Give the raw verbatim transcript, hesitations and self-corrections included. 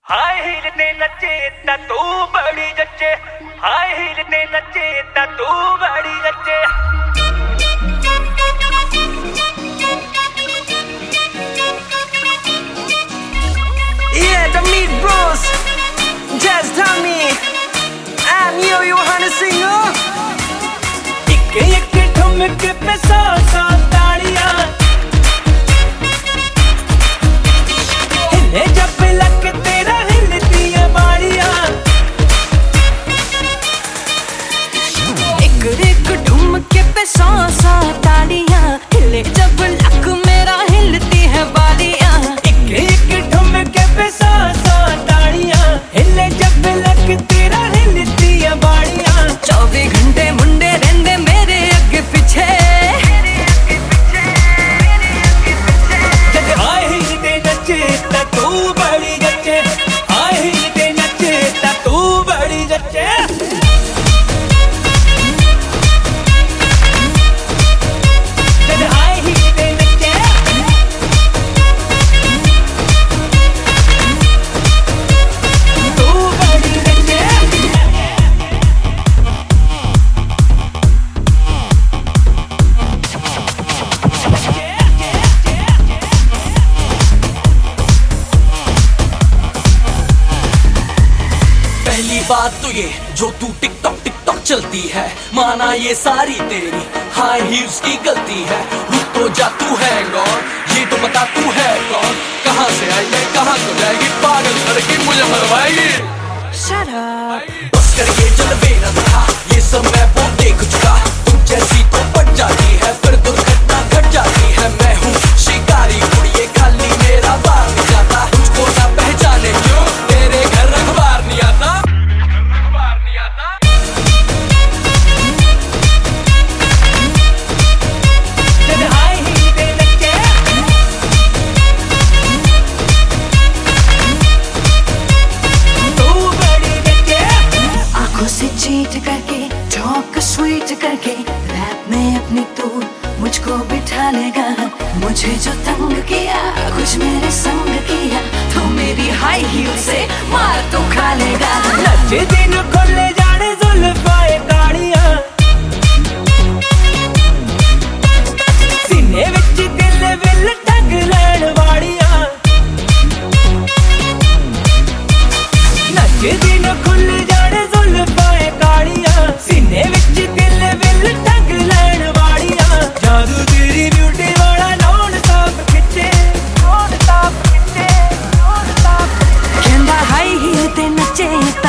High heel ने नचे ता तू बड़ी जच्चे, हाय हील ने नचे ता तू बड़ी जच्चे। Yeah, the Meat Bros, Just Tommy, I'm Yo Yo Hana Singer. एक एक ठुमके पे सौ सौ ताड़ियां, हिले जब लग तेरा हिलती है बाड़ियां। एक एक ठुमके पे सौ सौ ताड़ियां, हिले जब लग मेरा हिलती है बाड़ियां। एक एक ठुमके पे सौ सौ ताड़ियां, हिले जब लग तेरा हिलती है बाड़ियां। चौबीस घंटे मुंडे रहंदे मेरे अगे पीछे, हाय हील ने नचे ता तू बड़ी जच्चे, हाय हील ने नचे ता तू बड़ी जच्चे। हाय हील ने नचे तू बड़ी जच्चे। पहली बात तो ये जो तू टिकटॉक टिकटॉक चलती है, माना ये सारी तेरी हाई हील्स की गलती है। रुक तो जा, तू है कौन ये तो बता, तू है कौन, कहाँ से आई है कहाँ को जाएगी, पागल लड़की मुझे मरवाएगी। Shut up. बस कर ये जलवे न दिखा, ये सब मैं वो देख चुका। तुम जैसी तो पट जाती है फिर दुर्घटना घट जाती है। मैं हूँ शिकारी उड़िए, खाली मेरा बार नहीं जाता। तुझको ना पहचाने क्यों, तेरे घर अखबार नहीं आता, अखबार नहीं आता। हाय हील ने नचे तू बड़ी जच्चे। आंखों से चीट करके, टॉक स्वीट करके, रैप में अपनी तू मुझको बिठा लेगा। मुझे जो तंग किया, कुछ मेरे संग किया, तो मेरी हाई हील से मार तो खा लेगा। नचे दिन खोले जाने जुल्फाए कालियां, सीने विच दिल विल टंग लैण वालियां। नचे दिन खुल जाने जुल्फाए कालियां, सीने विच दिल विल टंग लैण वालियां। जादू तेरी ब्यूटी वाला नॉन स्टॉप खिच्चे, नॉन स्टॉप खिच्चे, नॉन स्टॉप। कहंदा हाई हील ते नचे